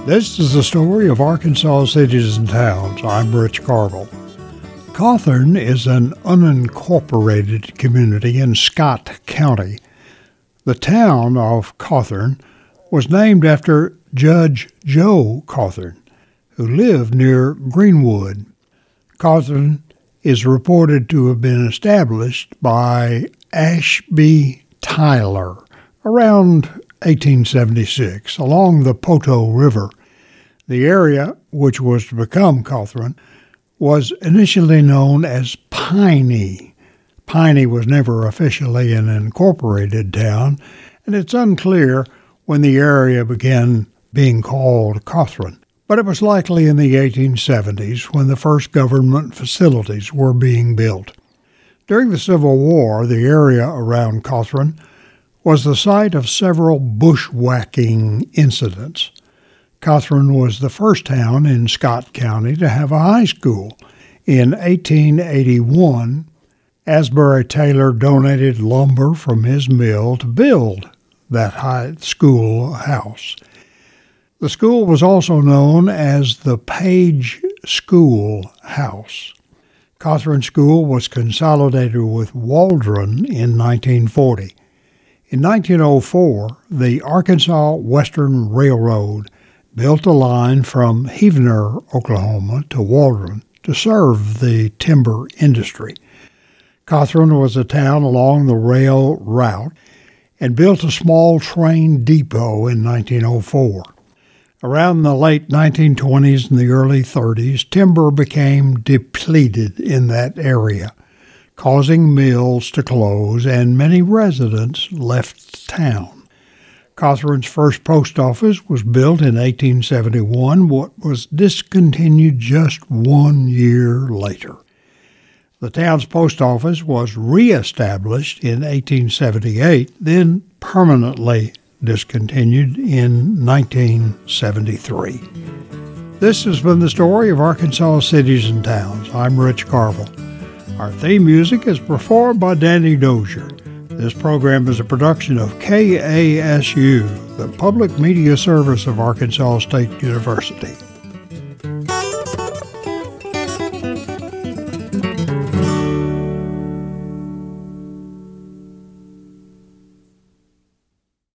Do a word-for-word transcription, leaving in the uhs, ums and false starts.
This is the story of Arkansas cities and towns. I'm Rich Carville. Cawthorn is an unincorporated community in Scott County. The town of Cawthorn was named after Judge Joe Cawthorn, who lived near Greenwood. Cawthorn is reported to have been established by Ashby Tyler around eighteen seventy-six along the Poto River. The area, which was to become Cawthorn, was initially known as Piney. Piney was never officially an incorporated town, and it's unclear when the area began being called Cawthorn. But it was likely in the eighteen seventies when the first government facilities were being built. During the Civil War, the area around Cawthorn was the site of several bushwhacking incidents. Cawthorn was the first town in Scott County to have a high school. In eighteen eighty-one, Asbury Taylor donated lumber from his mill to build that high school house. The school was also known as the Page School House. Cawthorn School was consolidated with Waldron in nineteen forty. In nineteen oh four, the Arkansas Western Railroad built a line from Heavener, Oklahoma, to Waldron to serve the timber industry. Cawthorn was a town along the rail route and built a small train depot in nineteen oh four. Around the late nineteen twenties and the early thirties, timber became depleted in that area, causing mills to close, and many residents left town. Cawthorn's first post office was built in eighteen seventy-one, but was discontinued just one year later. The town's post office was reestablished in eighteen seventy-eight, then permanently discontinued in nineteen seventy-three. This has been the story of Arkansas cities and towns. I'm Rich Carville. Our theme music is performed by Danny Dozier. This program is a production of K A S U, the public media service of Arkansas State University.